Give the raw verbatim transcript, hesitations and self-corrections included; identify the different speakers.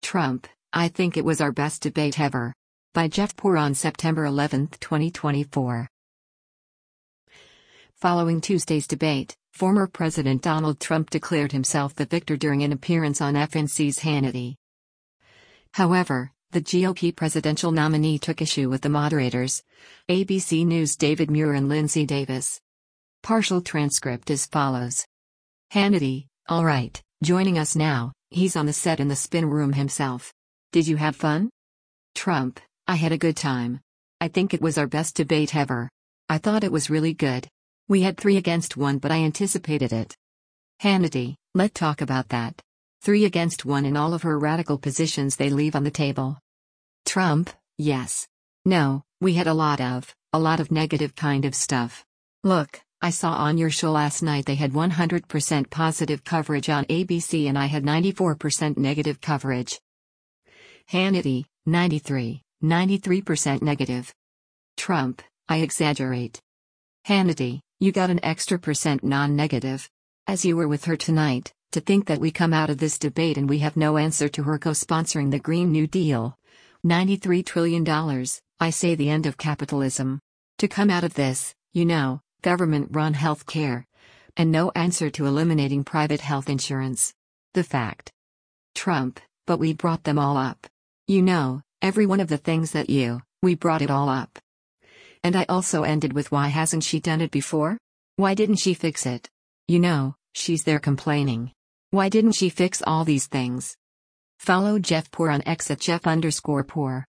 Speaker 1: Trump, I think it was our best debate ever. By Jeff Poor on September eleventh, twenty twenty-four. Following Tuesday's debate, former President Donald Trump declared himself the victor during an appearance on F N C's Hannity. However, the G O P presidential nominee took issue with the moderators, A B C News' David Muir and Lindsay Davis. Partial transcript as follows. Hannity, all right, joining us now, he's on the set in the spin room himself. Did you have fun? Trump, I had a good time. I think it was our best debate ever. I thought it was really good. We had three against one, but I anticipated it. Hannity, let's talk about that. Three against one in all of her radical positions they leave on the table. Trump, yes. No, we had a lot of, a lot of negative kind of stuff. Look, I saw on your show last night they had one hundred percent positive coverage on A B C and I had ninety-four percent negative coverage. Hannity, ninety-three, ninety-three percent negative. Trump, I exaggerate. Hannity, you got an extra percent non-negative. As you were with her tonight, to think that we come out of this debate and we have no answer to her co-sponsoring the Green New Deal. ninety-three trillion dollars, I say the end of capitalism. To come out of this, you know, government-run health care. And no answer to eliminating private health insurance. The fact. Trump, but we brought them all up. You know, every one of the things that you, we brought it all up. And I also ended with why hasn't she done it before? Why didn't she fix it? You know, she's there complaining. Why didn't she fix all these things? Follow Jeff Poor on X at Jeff underscore Poor.